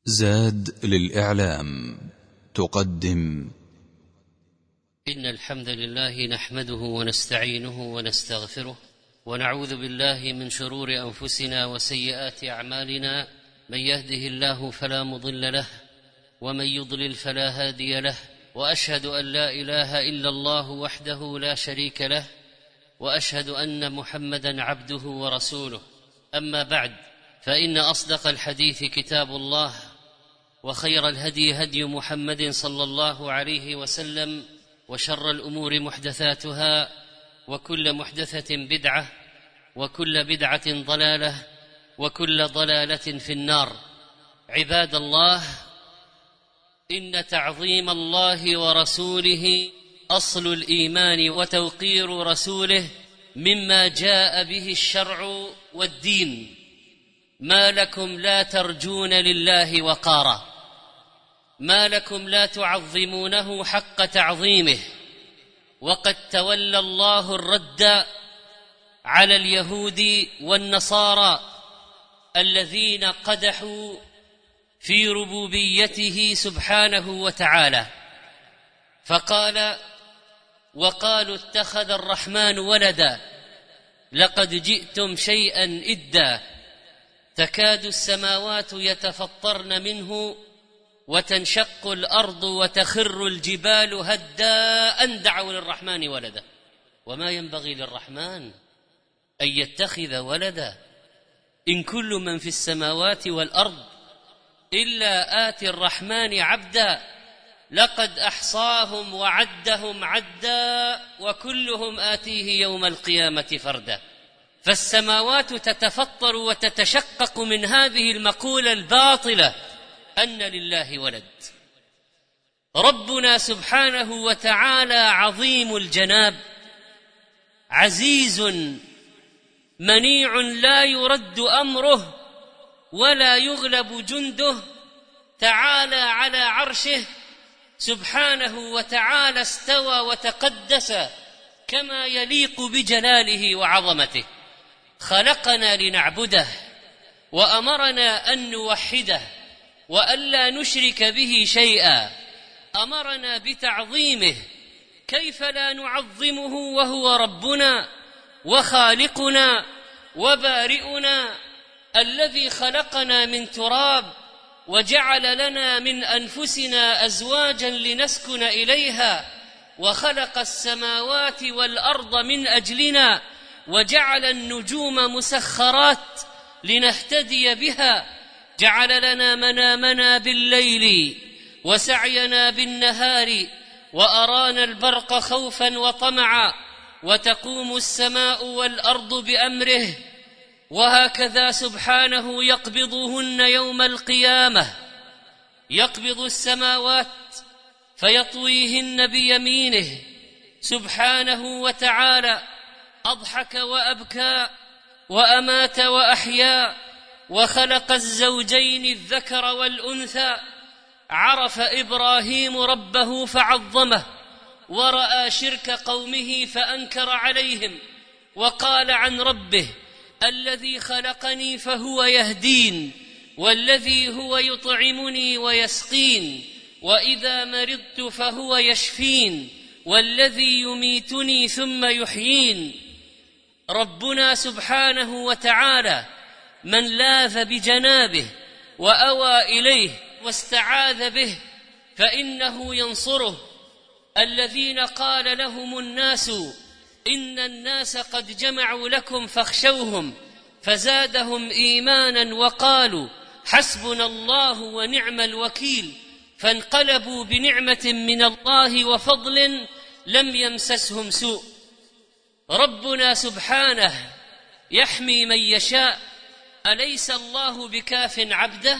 زاد للإعلام تقدم. إن الحمد لله نحمده ونستعينه ونستغفره ونعوذ بالله من شرور أنفسنا وسيئات أعمالنا. من يهده الله فلا مضل له ومن يضلل فلا هادي له، وأشهد أن لا إله إلا الله وحده لا شريك له، وأشهد أن محمدا عبده ورسوله. أما بعد، فإن أصدق الحديث كتاب الله، وخير الهدي هدي محمد صلى الله عليه وسلم، وشر الأمور محدثاتها، وكل محدثة بدعة، وكل بدعة ضلالة، وكل ضلالة في النار. عباد الله، إن تعظيم الله ورسوله أصل الإيمان، وتوقير رسوله مما جاء به الشرع والدين. ما لكم لا ترجون لله وقارا؟ ما لكم لا تعظمونه حق تعظيمه؟ وقد تولى الله الرد على اليهود والنصارى الذين قدحوا في ربوبيته سبحانه وتعالى، فقال: وقالوا اتخذ الرحمن ولدا لقد جئتم شيئا إدا، تكاد السماوات يتفطرن منه وتنشق الأرض وتخر الجبال هدا أن دعوا للرحمن ولدا وما ينبغي للرحمن أن يتخذ ولدا، إن كل من في السماوات والأرض إلا آتي الرحمن عبدا، لقد أحصاهم وعدهم عدا وكلهم آتيه يوم القيامة فردا. فالسماوات تتفطر وتتشقق من هذه المقولة الباطلة أن لله ولد. ربنا سبحانه وتعالى عظيم الجناب، عزيز منيع لا يرد أمره ولا يغلب جنده، تعالى على عرشه سبحانه وتعالى، استوى وتقدس كما يليق بجلاله وعظمته. خلقنا لنعبده، وأمرنا أن نوحده وألا نشرك به شيئا، أمرنا بتعظيمه. كيف لا نعظمه وهو ربنا وخالقنا وبارئنا، الذي خلقنا من تراب وجعل لنا من أنفسنا أزواجا لنسكن إليها، وخلق السماوات والأرض من أجلنا، وجعل النجوم مسخرات لنهتدي بها، جعل لنا منامنا بالليل وسعينا بالنهار، وأرانا البرق خوفا وطمعا، وتقوم السماء والأرض بأمره، وهكذا سبحانه يقبضهن يوم القيامة، يقبض السماوات فيطويهن بيمينه سبحانه وتعالى. أضحك وأبكى وأمات وأحيا، وخلق الزوجين الذكر والأنثى. عرف إبراهيم ربه فعظمه، ورأى شرك قومه فأنكر عليهم، وقال عن ربه: الذي خلقني فهو يهدين، والذي هو يطعمني ويسقين، وإذا مرضت فهو يشفين، والذي يميتني ثم يحيين. ربنا سبحانه وتعالى من لاذ بجنابه وأوى إليه واستعاذ به فإنه ينصره. الذين قال لهم الناس إن الناس قد جمعوا لكم فاخشوهم فزادهم إيمانا وقالوا حسبنا الله ونعم الوكيل، فانقلبوا بنعمة من الله وفضل لم يمسسهم سوء. ربنا سبحانه يحمي من يشاء، أليس الله بكاف عبده؟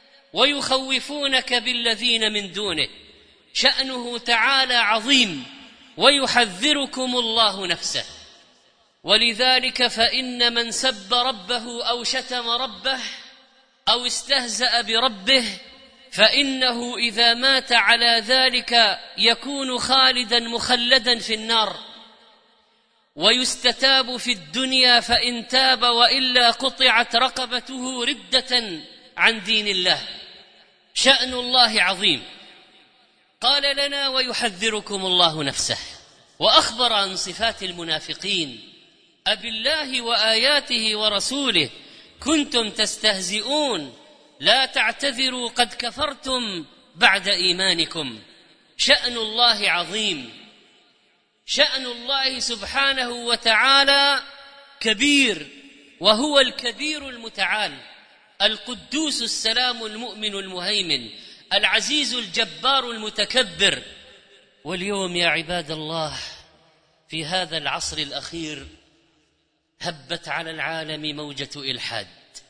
ويخوفونك بالذين من دونه. شأنه تعالى عظيم، ويحذركم الله نفسه. ولذلك فإن من سب ربه أو شتم ربه أو استهزأ بربه فإنه إذا مات على ذلك يكون خالدا مخلدا في النار، ويستتاب في الدنيا فإن تاب، وإلا قطعت رقبته ردة عن دين الله. شأن الله عظيم. قال لنا ويحذركم الله نفسه، وأخبر عن صفات المنافقين: أبالله وآياته ورسوله كنتم تستهزئون لا تعتذروا قد كفرتم بعد إيمانكم. شأن الله عظيم، شأن الله سبحانه وتعالى كبير، وهو الكبير المتعال، القدوس السلام المؤمن المهيمن، العزيز الجبار المتكبر. واليوم يا عباد الله في هذا العصر الأخير هبت على العالم موجة إلحاد،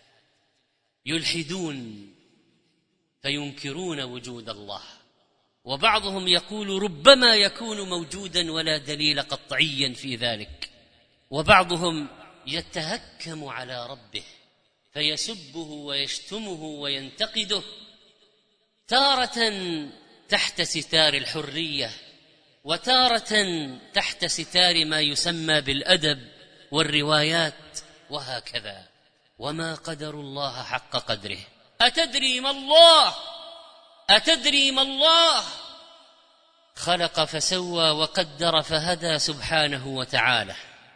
يلحدون فينكرون وجود الله، وبعضهم يقول ربما يكون موجودا ولا دليل قطعيا في ذلك، وبعضهم يتهكم على ربه فيسبه ويشتمه وينتقده، تارة تحت ستار الحرية، وتارة تحت ستار ما يسمى بالأدب والروايات، وهكذا. وما قدر الله حق قدره. أتدري ما الله؟ أتدري ما الله؟ خلق فسوى وقدر فهدى سبحانه وتعالى،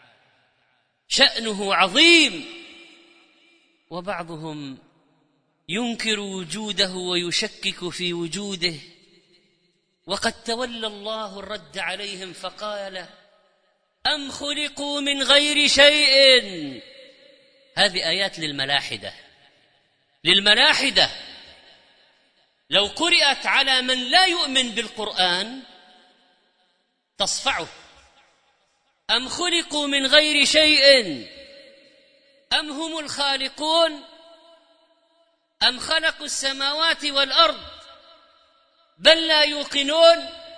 شأنه عظيم. وبعضهم ينكر وجوده ويشكك في وجوده، وقد تولى الله الرد عليهم فقال: أم خلقوا من غير شيء. هذه آيات للملاحدة. لو قرأت على من لا يؤمن بالقرآن تصفعه. أم خلقوا من غير شيء أم هم الخالقون أم خلقوا السماوات والأرض بل لا يوقنون.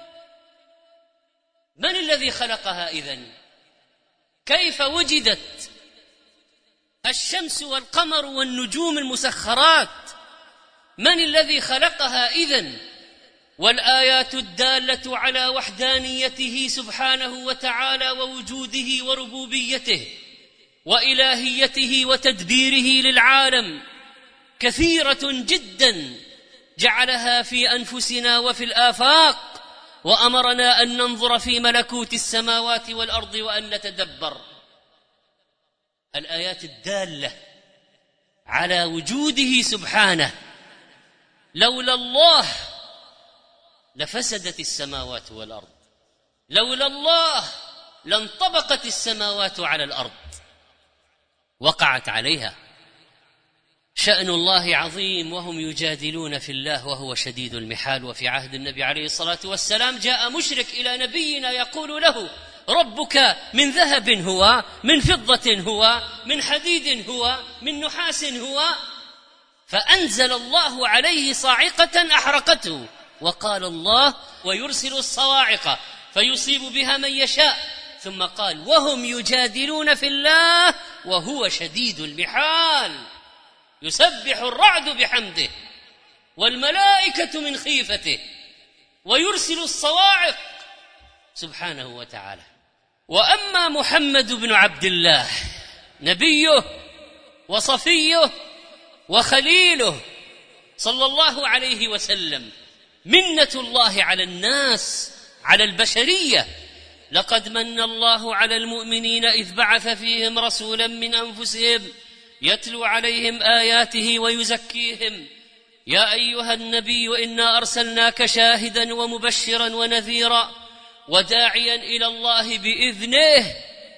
من الذي خلقها إذن؟ كيف وجدت الشمس والقمر والنجوم المسخرات؟ من الذي خلقها إذن؟ والآيات الدالة على وحدانيته سبحانه وتعالى ووجوده وربوبيته وإلهيته وتدبيره للعالم كثيرة جدا، جعلها في أنفسنا وفي الآفاق، وأمرنا أن ننظر في ملكوت السماوات والأرض وأن نتدبر. الآيات الدالة على وجوده سبحانه. لولا الله لفسدت السماوات والأرض، لولا الله لانطبقت السماوات على الأرض، وقعت عليها. شأن الله عظيم، وهم يجادلون في الله وهو شديد المحال. وفي عهد النبي عليه الصلاة والسلام جاء مشرك إلى نبينا يقول له: ربك من ذهب هو، من فضة هو، من حديد هو، من نحاس هو؟ فأنزل الله عليه صاعقة أحرقته، وقال الله: ويرسل الصواعق فيصيب بها من يشاء. ثم قال: وهم يجادلون في الله وهو شديد المحال، يسبح الرعد بحمده والملائكة من خيفته ويرسل الصواعق سبحانه وتعالى. وأما محمد بن عبد الله نبيه وصفيه وخليله صلى الله عليه وسلم، منة الله على الناس، على البشرية. لقد من الله على المؤمنين إذ بعث فيهم رسولا من أنفسهم يتلو عليهم آياته ويزكيهم. يا أيها النبي إنا أرسلناك شاهدا ومبشرا ونذيرا وداعيا إلى الله بإذنه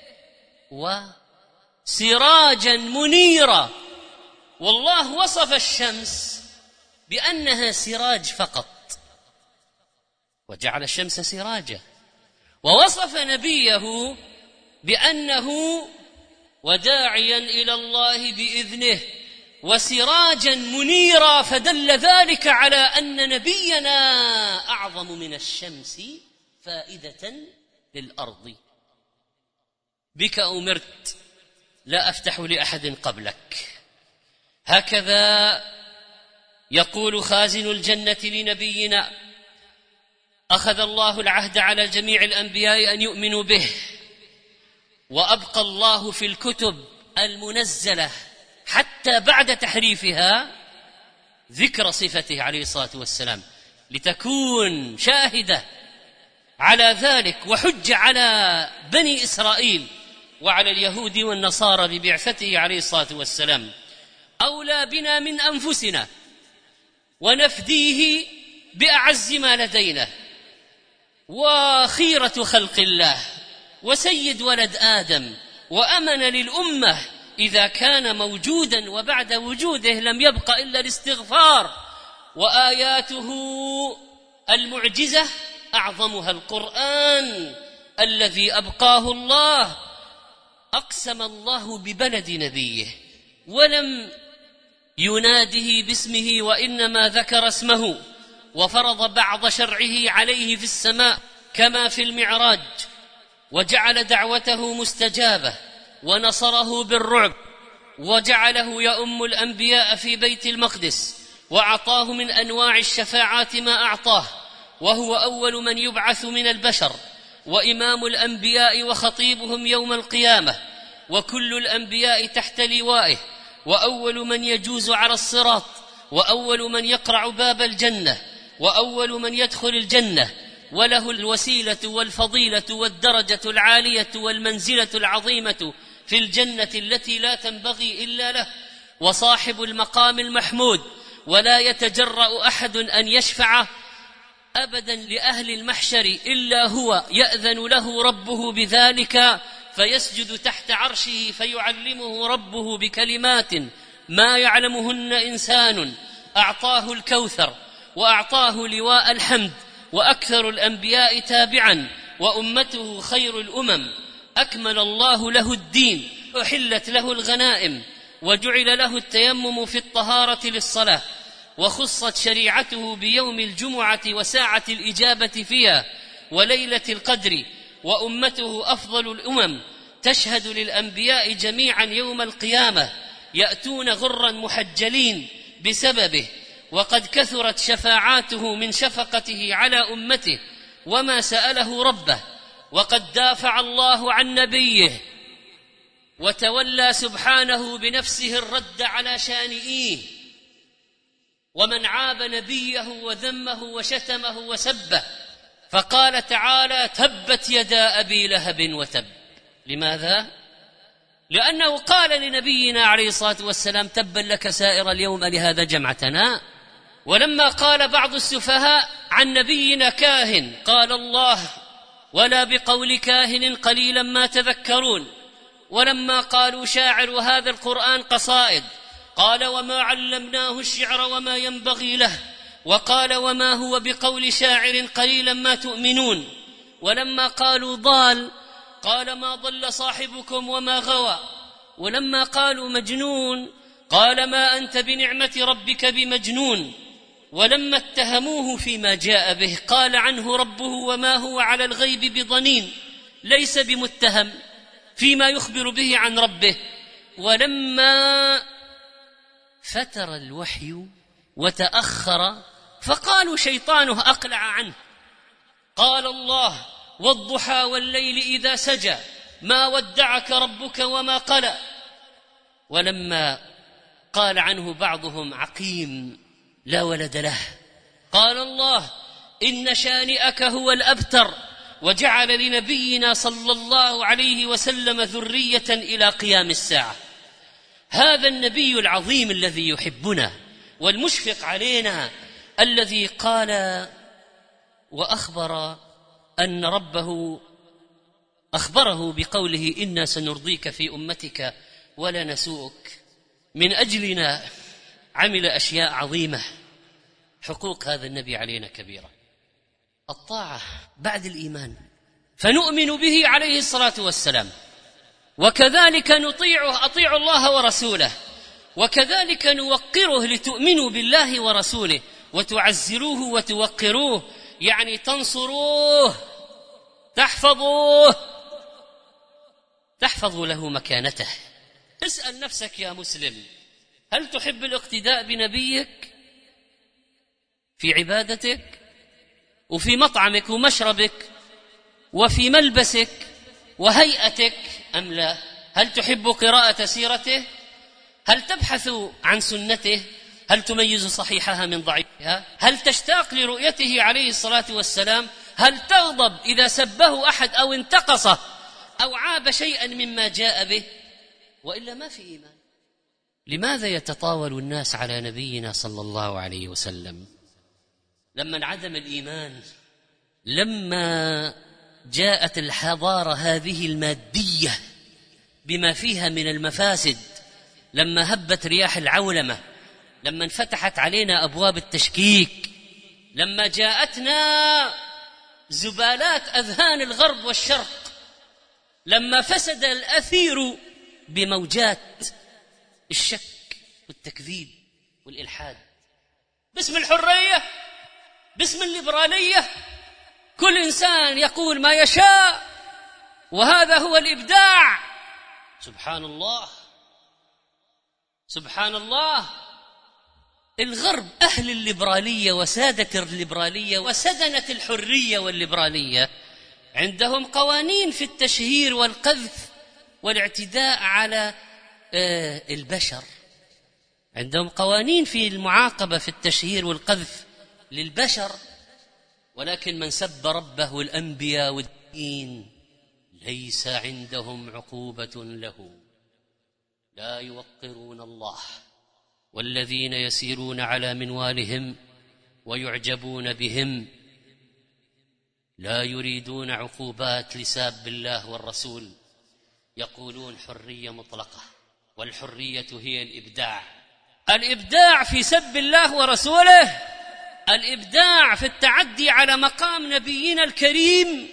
وسراجا منيرا. والله وصف الشمس بأنها سراج فقط، وجعل الشمس سراجا، ووصف نبيه بأنه وداعيا إلى الله بإذنه وسراجا منيرا، فدل ذلك على أن نبينا أعظم من الشمس فائدة للأرض. بك أمرت لا أفتح لأحد قبلك. هكذا يقول خازن الجنة لنبينا: أخذ الله العهد على جميع الأنبياء أن يؤمنوا به، وأبقى الله في الكتب المنزلة حتى بعد تحريفها ذكر صفته عليه الصلاة والسلام لتكون شاهدة على ذلك وحجة على بني إسرائيل وعلى اليهود والنصارى ببعثته عليه الصلاة والسلام. أولى بنا من أنفسنا ونفديه بأعز ما لدينا، وخيرة خلق الله وسيد ولد آدم وأمن للأمة إذا كان موجودا، وبعد وجوده لم يبق إلا الاستغفار. وآياته المعجزة أعظمها القرآن الذي أبقاه الله. أقسم الله ببلد نبيه ولم يناده باسمه، وإنما ذكر اسمه، وفرض بعض شرعه عليه في السماء كما في المعراج، وجعل دعوته مستجابة ونصره بالرعب، وجعله يؤم الأنبياء في بيت المقدس، وأعطاه من أنواع الشفاعات ما أعطاه، وهو أول من يبعث من البشر، وإمام الأنبياء وخطيبهم يوم القيامة، وكل الأنبياء تحت لوائه، وأول من يجوز على الصراط، وأول من يقرع باب الجنة، وأول من يدخل الجنة، وله الوسيلة والفضيلة والدرجة العالية والمنزلة العظيمة في الجنة التي لا تنبغي إلا له، وصاحب المقام المحمود، ولا يتجرأ أحد أن يشفع أبدا لأهل المحشر إلا هو، يأذن له ربه بذلك فيسجد تحت عرشه فيعلمه ربه بكلمات ما يعلمهن إنسان. أعطاه الكوثر وأعطاه لواء الحمد، وأكثر الأنبياء تابعا، وأمته خير الأمم. أكمل الله له الدين، وحلت له الغنائم، وجعل له التيمم في الطهارة للصلاة، وخصت شريعته بيوم الجمعة وساعة الإجابة فيها وليلة القدر. وأمته أفضل الأمم، تشهد للأنبياء جميعا يوم القيامة، يأتون غرا محجلين بسببه، وقد كثرت شفاعاته من شفقته على أمته وما سأله ربه. وقد دافع الله عن نبيه وتولى سبحانه بنفسه الرد على شانئيه، ومن عاب نبيه وذمه وشتمه وسبه، فقال تعالى: تبت يدا أبي لهب وتب. لماذا؟ لأنه قال لنبينا عليه الصلاة والسلام: تبا لك سائر اليوم لهذا جمعتنا. ولما قال بعض السفهاء عن نبينا كاهن، قال الله: ولا بقول كاهن قليلا ما تذكرون. ولما قالوا شاعر وهذا القرآن قصائد، قال: وما علمناه الشعر وما ينبغي له. وقال: وما هو بقول شاعر قليلا ما تؤمنون. ولما قالوا ضال، قال: ما ضل صاحبكم وما غوى. ولما قالوا مجنون، قال: ما أنت بنعمة ربك بمجنون. ولما اتهموه فيما جاء به، قال عنه ربه: وما هو على الغيب بضنين، ليس بمتهم فيما يخبر به عن ربه. ولما فتر الوحي وتأخر، فقالوا شيطانه أقلع عنه. قال الله: والضحى والليل إذا سجى، ما ودعك ربك وما قلى. ولما قال عنه بعضهم عقيم لا ولد له، قال الله: إن شانئك هو الأبتر. وجعل لنبينا صلى الله عليه وسلم ذرية إلى قيام الساعة. هذا النبي العظيم الذي يحبنا والمشفق علينا، الذي قال وأخبر أن ربه أخبره بقوله: إنا سنرضيك في أمتك ولا نسوءك. من أجلنا عمل أشياء عظيمة. حقوق هذا النبي علينا كبيرة. الطاعة بعد الإيمان، فنؤمن به عليه الصلاة والسلام، وكذلك نطيعه، أطيعوا الله ورسوله، وكذلك نوقره لتؤمنوا بالله ورسوله وتعزروه وتوقروه، يعني تنصروه، تحفظوا له مكانته. اسأل نفسك يا مسلم: هل تحب الاقتداء بنبيك في عبادتك وفي مطعمك ومشربك وفي ملبسك وهيئتك أم لا؟ هل تحب قراءة سيرته؟ هل تبحث عن سنته؟ هل تميز صحيحها من ضعيفها؟ هل تشتاق لرؤيته عليه الصلاة والسلام؟ هل تغضب إذا سبه أحد أو انتقصه أو عاب شيئا مما جاء به؟ وإلا ما في إيمان. لماذا يتطاول الناس على نبينا صلى الله عليه وسلم؟ لما انعدم الإيمان، لما جاءت الحضارة هذه المادية بما فيها من المفاسد، لما هبت رياح العولمة، لما انفتحت علينا أبواب التشكيك، لما جاءتنا زبالات أذهان الغرب والشرق، لما فسد الأثير بموجات الشك والتكذيب والإلحاد، باسم الحرية، باسم الليبرالية، كل إنسان يقول ما يشاء وهذا هو الإبداع. سبحان الله، سبحان الله. الغرب أهل الليبرالية وسادة الليبرالية وسدنة الحرية والليبرالية عندهم قوانين في التشهير والقذف والاعتداء على البشر، عندهم قوانين في المعاقبة في التشهير والقذف للبشر، ولكن من سب ربه والأنبياء والدين ليس عندهم عقوبة له. لا يوقرون الله، والذين يسيرون على منوالهم ويعجبون بهم لا يريدون عقوبات لساب الله والرسول، يقولون حرية مطلقة، والحرية هي الإبداع. الإبداع في سب الله ورسوله، الإبداع في التعدي على مقام نبينا الكريم،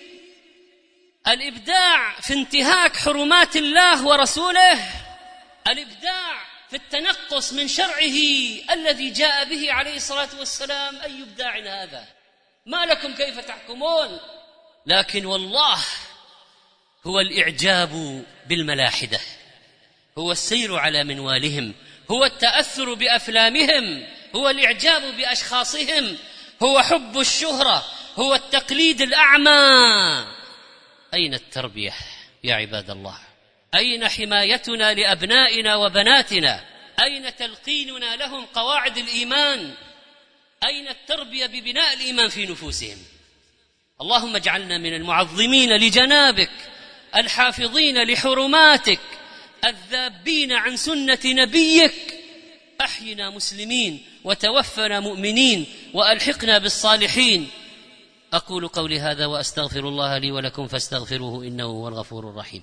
الإبداع في انتهاك حرمات الله ورسوله، الإبداع في التنقص من شرعه الذي جاء به عليه الصلاة والسلام. أي إبداع هذا؟ ما لكم كيف تحكمون؟ لكن والله هو الإعجاب بالملاحدة، هو السير على منوالهم، هو التأثر بأفلامهم، هو الإعجاب بأشخاصهم، هو حب الشهرة، هو التقليد الأعمى. أين التربية يا عباد الله؟ أين حمايتنا لأبنائنا وبناتنا؟ أين تلقيننا لهم قواعد الإيمان؟ أين التربية ببناء الإيمان في نفوسهم؟ اللهم اجعلنا من المعظمين لجنابك، الحافظين لحرماتك، الذابين عن سنة نبيك. أحينا مسلمين وتوفنا مؤمنين وألحقنا بالصالحين. أقول قولي هذا وأستغفر الله لي ولكم فاستغفروه إنه هو الغفور الرحيم.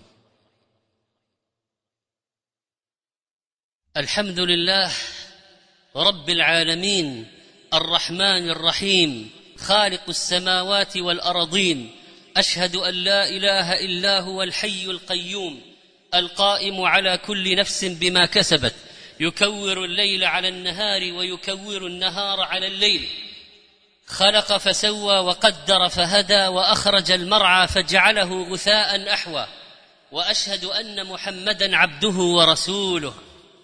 الحمد لله رب العالمين الرحمن الرحيم خالق السماوات والأرضين. أشهد أن لا إله إلا هو الحي القيوم القائم على كل نفس بما كسبت، يكور الليل على النهار ويكور النهار على الليل، خلق فسوى وقدر فهدى وأخرج المرعى فجعله غثاء أحوى. وأشهد أن محمدا عبده ورسوله،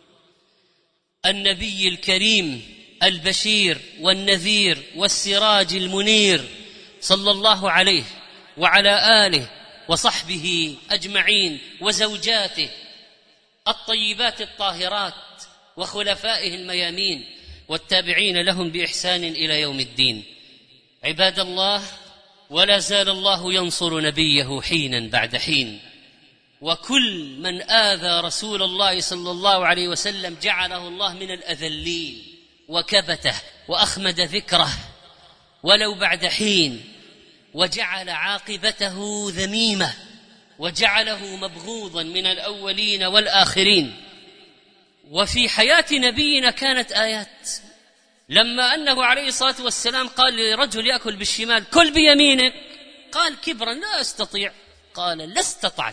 النبي الكريم البشير والنذير والسراج المنير، صلى الله عليه وعلى آله وصحبه أجمعين وزوجاته الطيبات الطاهرات وخلفائه الميامين والتابعين لهم بإحسان إلى يوم الدين. عباد الله، ولا زال الله ينصر نبيه حينا بعد حين، وكل من آذى رسول الله صلى الله عليه وسلم جعله الله من الأذلين وكبته وأخمد ذكره ولو بعد حين، وجعل عاقبته ذميمة وجعله مبغوضا من الأولين والآخرين. وفي حياة نبينا كانت آيات، لما أنه عليه الصلاة والسلام قال لرجل يأكل بالشمال كل بيمينك، قال كبرا لا أستطيع، قال لا استطعت،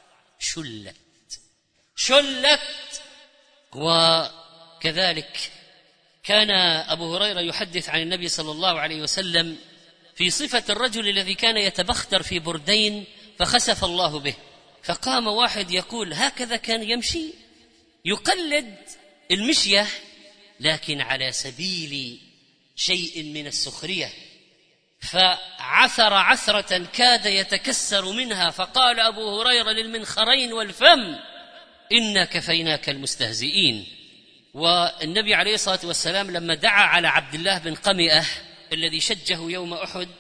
شلت. وكذلك كان أبو هريرة يحدث عن النبي صلى الله عليه وسلم في صفة الرجل الذي كان يتبختر في بردين فخسف الله به، فقام واحد يقول هكذا كان يمشي، يقلد المشية لكن على سبيل شيء من السخرية، فعثر عثرة كاد يتكسر منها، فقال أبو هريرة للمنخرين والفم إنا كفيناك المستهزئين. والنبي عليه الصلاة والسلام لما دعا على عبد الله بن قمئة الذي شجه يوم أحد،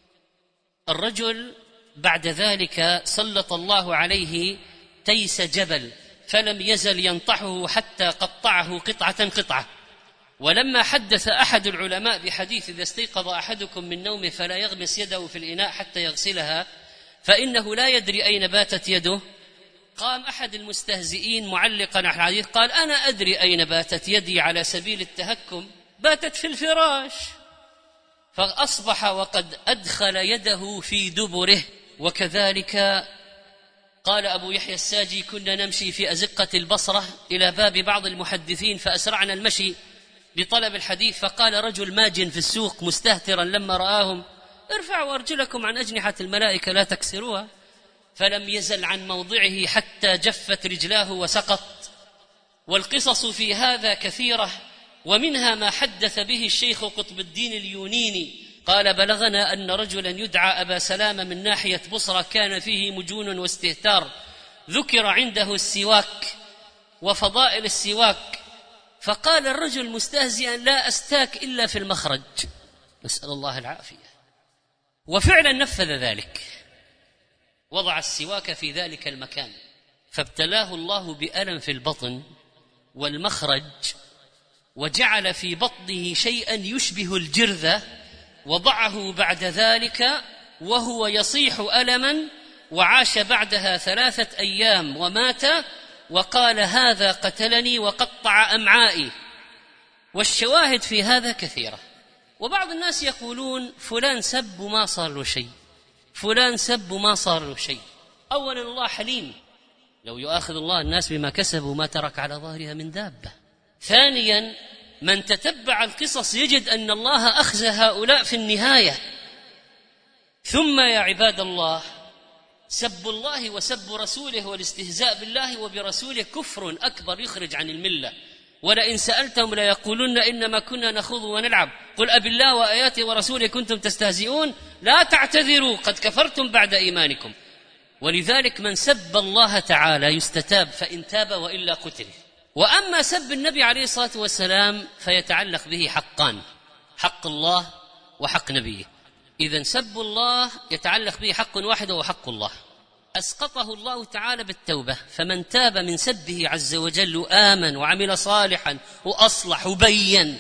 الرجل بعد ذلك سلط الله عليه تيس جبل فلم يزل ينطحه حتى قطعه قطعة قطعة. ولما حدث أحد العلماء بحديث إذا استيقظ أحدكم من نومه فلا يغمس يده في الإناء حتى يغسلها فإنه لا يدري أين باتت يده، قام أحد المستهزئين معلقا على الحديث قال أنا أدري أين باتت يدي على سبيل التهكم، باتت في الفراش. فأصبح وقد أدخل يده في دبره. وكذلك قال أبو يحيى الساجي كنا نمشي في أزقة البصرة إلى باب بعض المحدثين فأسرعنا المشي بطلب الحديث، فقال رجل ماج في السوق مستهترا لما رآهم ارفعوا أرجلكم عن أجنحة الملائكة لا تكسروها، فلم يزل عن موضعه حتى جفت رجلاه وسقط. والقصص في هذا كثيرة، ومنها ما حدث به الشيخ قطب الدين اليونيني قال بلغنا أن رجلا يدعى أبا سلامة من ناحية بصرة كان فيه مجون واستهتار، ذكر عنده السواك وفضائل السواك، فقال الرجل مستهزئا لا أستاك إلا في المخرج، نسأل الله العافية. وفعلا نفذ ذلك، وضع السواك في ذلك المكان، فابتلاه الله بألم في البطن والمخرج، وجعل في بطنه شيئا يشبه الجرذة، وضعه بعد ذلك وهو يصيح ألما، وعاش بعدها 3 أيام ومات، وقال هذا قتلني وقطع أمعائي. والشواهد في هذا كثيرة. وبعض الناس يقولون فلان سب وما صار له شيء، فلان سب وما صار له شيء. أولا الله حليم، لو يؤاخذ الله الناس بما كسبوا ما ترك على ظهرها من دابة. ثانيا من تتبع القصص يجد أن الله أخزى هؤلاء في النهاية. ثم يا عباد الله سب الله وسب رسوله والاستهزاء بالله وبرسوله كفر أكبر يخرج عن الملة. ولئن سألتهم ليقولن إنما كنا نخوض ونلعب قل أب الله وآياته ورسوله كنتم تستهزئون لا تعتذروا قد كفرتم بعد إيمانكم. ولذلك من سب الله تعالى يستتاب فإن تاب وإلا قتل. وأما سب النبي عليه الصلاة والسلام فيتعلق به حقان، حق الله وحق نبيه. إذن سب الله يتعلق به حق واحد وهو حق الله، أسقطه الله تعالى بالتوبة، فمن تاب من سبه عز وجل وآمن وعمل صالحا وأصلح وبين،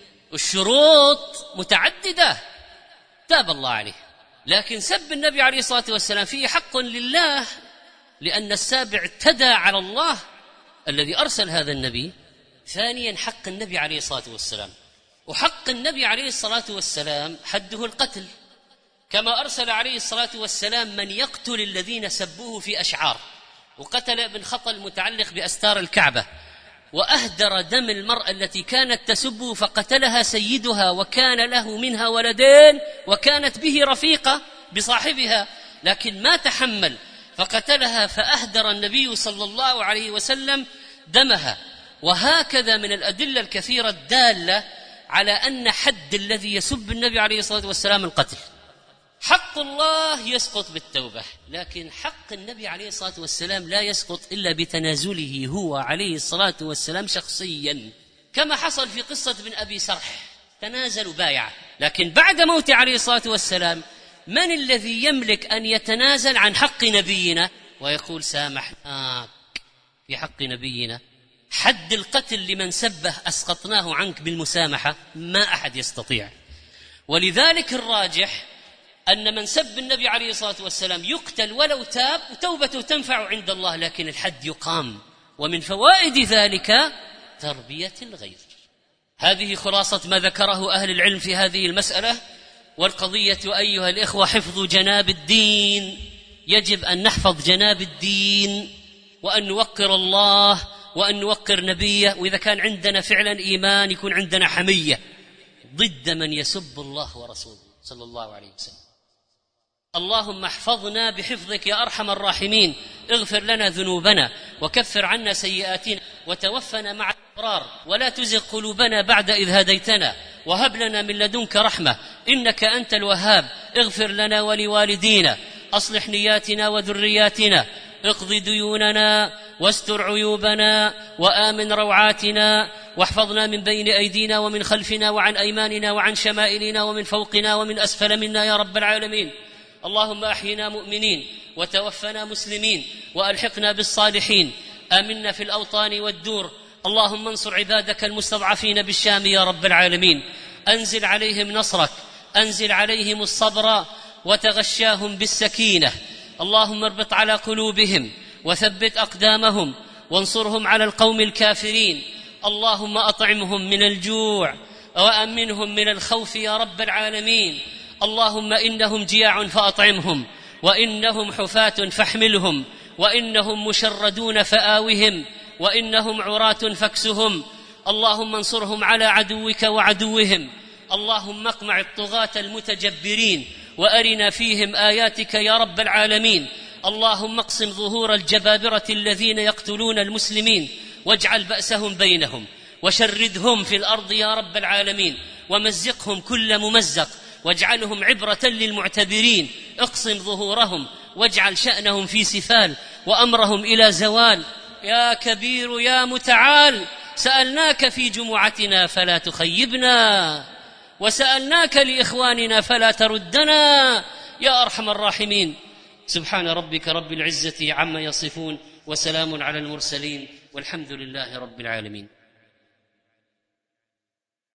الشروط متعددة، تاب الله عليه. لكن سب النبي عليه الصلاة والسلام فيه حق لله، لأن السابع اعتدى على الله الذي أرسل هذا النبي. ثانيا حق النبي عليه الصلاة والسلام، وحق النبي عليه الصلاة والسلام حده القتل، كما أرسل عليه الصلاة والسلام من يقتل الذين سبوه في أشعار، وقتل ابن خطل المتعلق بأستار الكعبة، وأهدر دم المرأة التي كانت تسبه فقتلها سيدها وكان له منها ولدين وكانت به رفيقة بصاحبها، لكن ما تحمل فقتلها، فأهدر النبي صلى الله عليه وسلم دمها. وهكذا من الأدلة الكثيرة الدالة على أن حد الذي يسب النبي عليه الصلاة والسلام القتل. حق الله يسقط بالتوبة، لكن حق النبي عليه الصلاة والسلام لا يسقط إلا بتنازله هو عليه الصلاة والسلام شخصيا، كما حصل في قصة ابن أبي سرح، تنازل بايعة. لكن بعد موت عليه الصلاة والسلام من الذي يملك أن يتنازل عن حق نبينا ويقول سامحناك في حق نبينا؟ حد القتل لمن سبه أسقطناه عنك بالمسامحة، ما أحد يستطيع. ولذلك الراجح أن من سب النبي عليه الصلاة والسلام يقتل ولو تاب وتوبته تنفع عند الله، لكن الحد يقام. ومن فوائد ذلك تربية الغير. هذه خلاصة ما ذكره أهل العلم في هذه المسألة. والقضية أيها الإخوة حفظ جناب الدين، يجب أن نحفظ جناب الدين وأن نوقر الله وأن نوقر نبيه. وإذا كان عندنا فعلا إيمان يكون عندنا حمية ضد من يسب الله ورسوله صلى الله عليه وسلم. اللهم احفظنا بحفظك يا أرحم الراحمين، اغفر لنا ذنوبنا وكفر عنا سيئاتنا وتوفنا مع الأبرار، ولا تزغ قلوبنا بعد إذ هديتنا وهب لنا من لدنك رحمة إنك أنت الوهاب، اغفر لنا ولوالدينا، أصلح نياتنا وذرياتنا، اقض ديوننا واستر عيوبنا وآمن روعاتنا واحفظنا من بين أيدينا ومن خلفنا وعن أيماننا وعن شمائلنا ومن فوقنا ومن أسفل منا يا رب العالمين. اللهم أحينا مؤمنين وتوفنا مسلمين وألحقنا بالصالحين. آمنا في الأوطان والدور. اللهم انصر عبادك المستضعفين بالشام يا رب العالمين. أنزل عليهم نصرك، أنزل عليهم الصبر وتغشاهم بالسكينة. اللهم اربط على قلوبهم وثبت أقدامهم وانصرهم على القوم الكافرين. اللهم أطعمهم من الجوع وأمنهم من الخوف يا رب العالمين. اللهم إنهم جياع فأطعمهم، وإنهم حفاة فاحملهم، وإنهم مشردون فآوهم، وإنهم عراة فاكسهم. اللهم انصرهم على عدوك وعدوهم. اللهم اقمع الطغاة المتجبرين وأرنا فيهم آياتك يا رب العالمين. اللهم اقسم ظهور الجبابرة الذين يقتلون المسلمين واجعل بأسهم بينهم وشردهم في الأرض يا رب العالمين، ومزقهم كل ممزق واجعلهم عبرة للمعتبرين. اقسم ظهورهم واجعل شأنهم في سفال وأمرهم إلى زوال. يا كبير يا متعال، سألناك في جمعتنا فلا تخيبنا، وسألناك لإخواننا فلا تردنا يا أرحم الراحمين. سبحان ربك رب العزة عما يصفون، وسلام على المرسلين، والحمد لله رب العالمين.